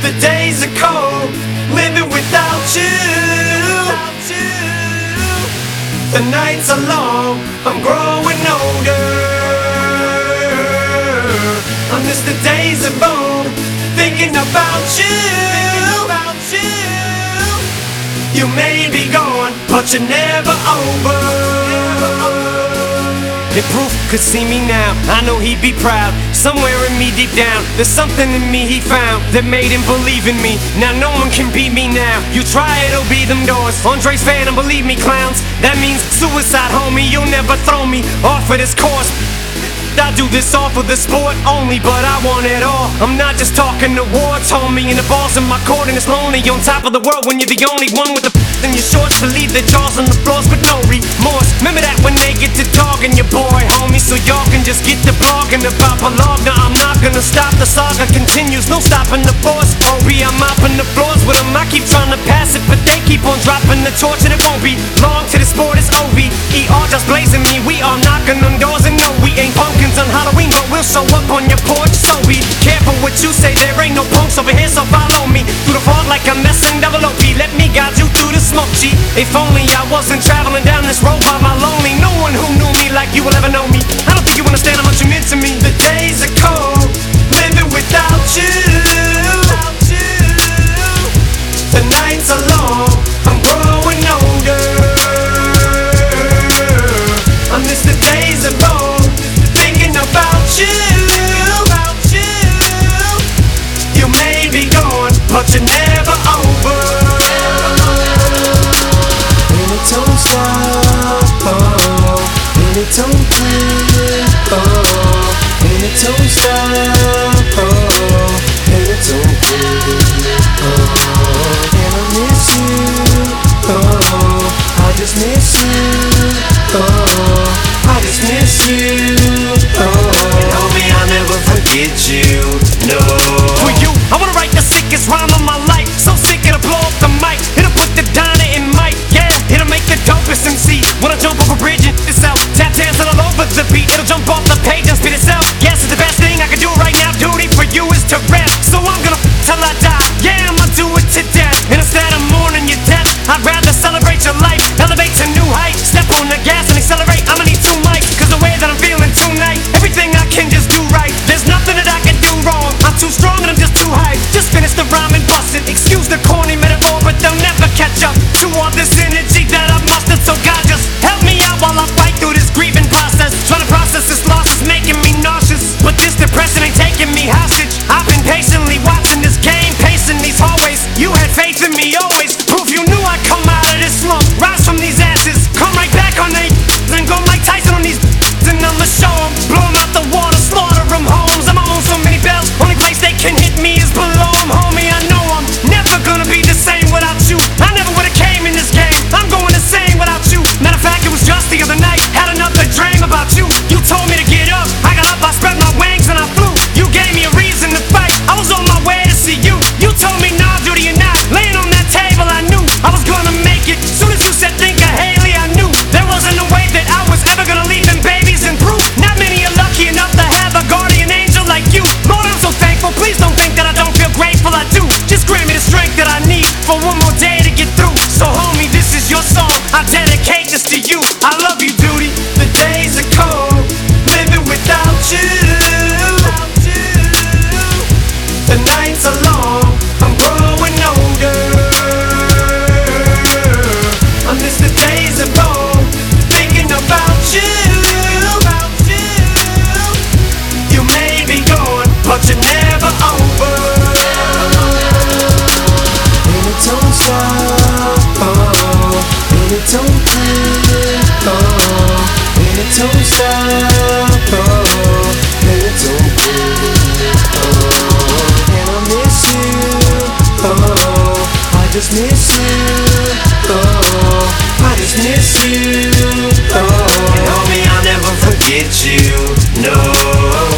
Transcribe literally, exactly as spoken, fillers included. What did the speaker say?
The days are cold, living without you. The nights are long, I'm growing older. I miss the days of old, thinking about you. You may be gone, but you're never over. If Proof could see me now, I know he'd be proud. Somewhere in me deep down, there's something in me he found that made him believe in me. Now no one can beat me now. You try, it'll be them doors. Andre's fan, and believe me, clowns, that means suicide, homie. You'll never throw me off of this course. I do this all for the sport only, but I want it all. I'm not just talking awards, homie, and the balls in my court, and it's lonely on top of the world when you're the only one with the in your shorts to leave the jaws on the floors with no remorse. Remember that when they get to dogging your boy, homie, so y'all can just get to blogging about my log. Now I'm not gonna stop, the saga continues, no stopping the force. O B, I'm mopping the floors with them. I keep trying to pass it, but they keep on dropping the torch, and it won't be long to the sport. It's O V E R just blazing me. We are knocking on doors, and no, we ain't pumpkins on Halloween, but we'll show up on your porch. So be careful what you say, there ain't no punks over here, so follow me through the fog like I'm messing double O P. Let me guide you through the smoke, G. If only I wasn't traveling down this road by my lonely. No one who knew me like you will ever know me. I don't think you understand how much you meant to me. The days are cold, living without you. The nights are long, I'm growing older. I miss the days of old, thinking about you. You may be gone, but you're never over. And it don't stop, oh, and it don't quit, oh, and it don't stop, oh, and it don't quit, oh, and I miss you, oh, I just miss you, oh, I just miss you, oh, and homie, I'll never forget you, no. For you, I wanna write the sickest rhyme of my life, so sick it'll blow up the mic, it'll put the diner in mic, yeah, it'll make the dopest M C. When I jump off a bridge and it's out, tap dancing all over the beat, it'll jump off the page and spit itself. Yes, it's the best thing I can do right now, duty for you is to rap, so I'm gonna f till I die, yeah, I'ma do it to death. And instead of mourning your death, I'd rather celebrate your life, elevate to new heights, step on the gas and accelerate. I'ma need two mics, cause the way that I'm feeling tonight, everything I can just do right, there's nothing that I can do wrong. I'm too strong and I'm just too hype, just finish the rhyme and bust it. Excuse the corny metaphor, but they'll never catch up to all this energy that I've mustered. So God, just help me out while I fight through this grieving process. Trying to process this loss is making me nauseous, but this depression ain't taking me hostage. I've been patiently watching this game, pacing these hallways. You had faith in me always, proof you knew I'd come out of this slump, rise from these ashes, come right back on they and go Mike Tyson on these and I'ma show 'em, blow 'em out the water, slaughter 'em homes. I'm on so many bells, only place they can hit me is below 'em, homie. I know I'm never gonna be the same without you. I never would've came in this game, I'm going insane without you. Matter of fact, it was just the other night, had another dream about you. You told me to get up, I got up, I spread my wings and I flew. You gave me a reason to fight, I was on my way to see you. You told me nah, duty or not, laying on that table I knew I was gonna make it. Soon as you said think of Haley, I knew there wasn't a way that I was ever gonna leave them babies in proof. Not many are lucky enough to have a guardian angel like you. Lord, I'm so thankful, please don't think that I don't feel grateful, I do. Just grant me the strength that I need for one more day to get through. So homie, this is your song, I dedicate this to you. I love you, duty. The days are cold, living without you. The nights are long, I'm growing older. I miss the days of old, thinking about you. You may be gone, but you're never over. And it don't stop, oh, and it don't quit, oh, and it don't stop, oh, and it don't quit, oh, and I miss you, oh, I just miss you, oh, I just miss you, oh, and homie, I'll never forget you, no.